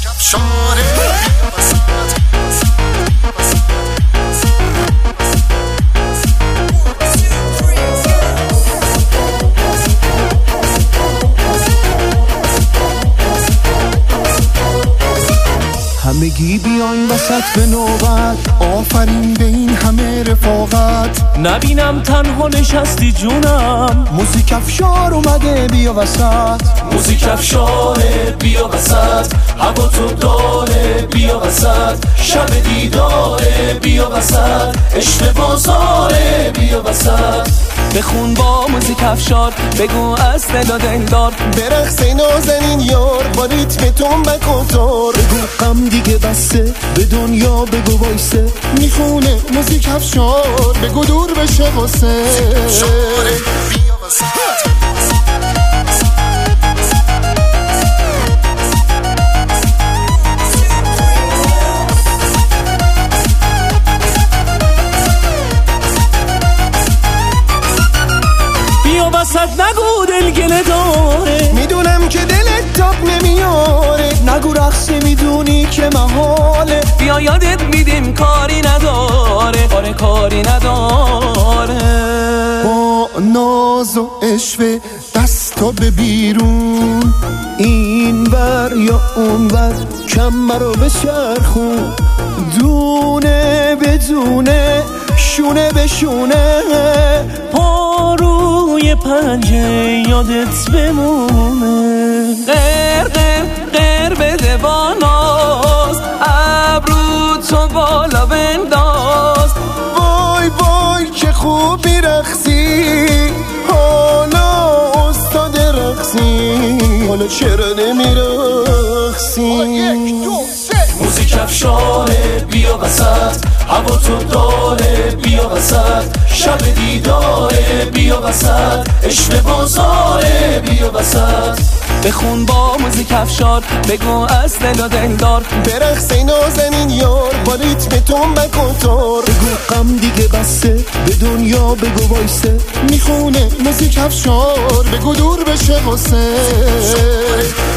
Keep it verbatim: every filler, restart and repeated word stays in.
همگی بیاین وسط به نوبت، آفرین به این همه رفاقت. نبینم تنها نشستی جونم، موزیک افشار اومده بیا وسط. موزیک افشاره بیا وسط، هوا تو داره بیا وسط، شب دیداره بیا وسط، عشق بازاره بیا وسط. بخون با موزیک افشار، بگو از دل و دلدار، برقص نازنین یار با ریتم تنبک و تار. بگو غم دیگه بسته، به دنیا بگو وایسه، میخونه موزیک افشار، بگو دور بشه واسه. بیا وسط. وسط نگو دل گله داره، میدونم که دلت تاب نمیاره. نگو رقص میدونی که محاله، بیا یادت میدیم کاری نداره، آره کاری نداره. با ناز و عشوه دستا به بیرون، این ور یا اون ور کمر رو بچرخون، دونه بدونه شونه به شونه، پاروی پنجه یادت بمونه. غیر غیر غیر بده با ناز، ابرو تو بالا بنداز. وای وای که خوب میرقصی، حالا استاد رقصی، حالا چرا نمیرقصی؟ موزیک افشاره بیا وسط، هوا تو داره بیا وسط، شب دیداره بیا وسط، عشق بازاره بیا وسط. بخون با موزیک افشار، بگو از دل و دلدار، برقص نازنین یار با ریتم تنبک و تار. بگو غم دیگه بسته، به دنیا بگو وایسه، میخونه موزیک افشار، بگو دور بشه واسه.